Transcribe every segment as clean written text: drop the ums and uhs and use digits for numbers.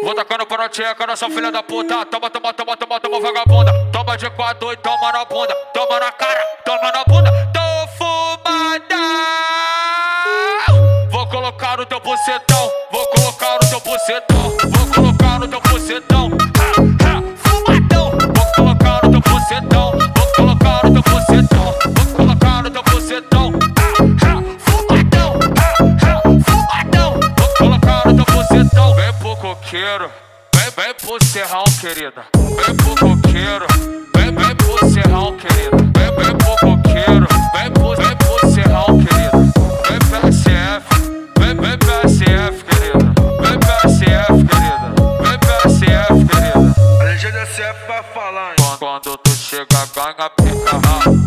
Vou tacando pra tcheca nessa filha da puta. Toma, toma, toma, toma, toma, vagabunda. Toma de 4 e toma na bunda. Toma na cara, toma na bunda. Tô fumada. Vou colocar no teu bucetão. Vou colocar no teu bucetão. Vou colocar no teu bucetão. Fumadão. Vou colocar no teu bucetão. Vou colocar no teu bucetão. Vou colocar no teu bucetão. Fumadão. Fumadão. Vou colocar no teu bucetão. Vem pro coqueiro. Vem pro serrão, querida. Vem pro coqueiro. Vem pro serrão, querida. Vem pro coqueiro. Vem pro serrão, querida. Vem PSF. Vem PSF, querida. Vem PSF, querida. Vem PSF, querida. A legenda é CF pra falar, hein? Quando tu chega, ganha pica.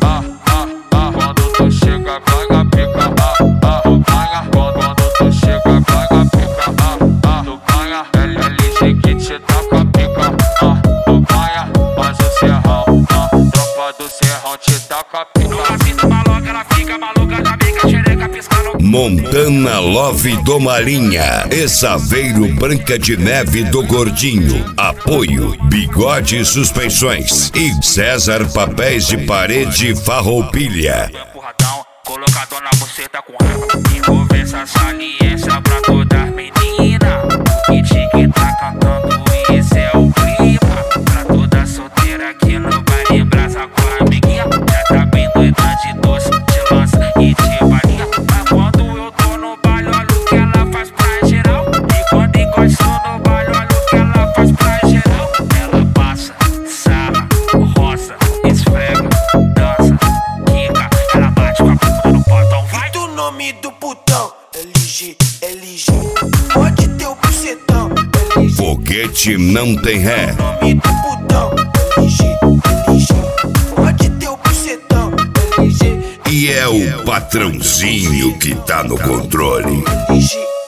Quando tu chega, ganha pica. Tu ganha. Quando tu chega, ganha pica. Tu ganha. LG que te taca a pica. Tu ganha. Mas o serrão, tropa do serrão te taca a pica. No lacinho da maloca, ela fica maluca da bica, xereca piscando. Montana Love do Marinha, Exaveiro Branca de Neve do Gordinho, Apoio Bigode Suspensões e César Papéis de Parede Farroupilha. Empurradão, colocador na buceta com raiva. Envolver essa saliência pra todas as meninas. E tique tá cantando, esse é o clima. Pra toda solteira que não vai lembrar, com a amiguinha. Já tá bem doida de doce, de lança e de balinha. Mas quando eu tô no baile, olha o que ela faz pra geral. E quando encosto no baile, olha o que ela faz pra geral. Ela passa, sarra, roça, esfrega, dança, quica. Ela bate com a bunda no portão. Vai do nome do putão, LG, LG. Pode ter o bucetão, LG. Foguete não tem ré. Nome do putão, LG, LG. Pode ter o bucetão, LG. E é o patrãozinho que tá no controle. LG.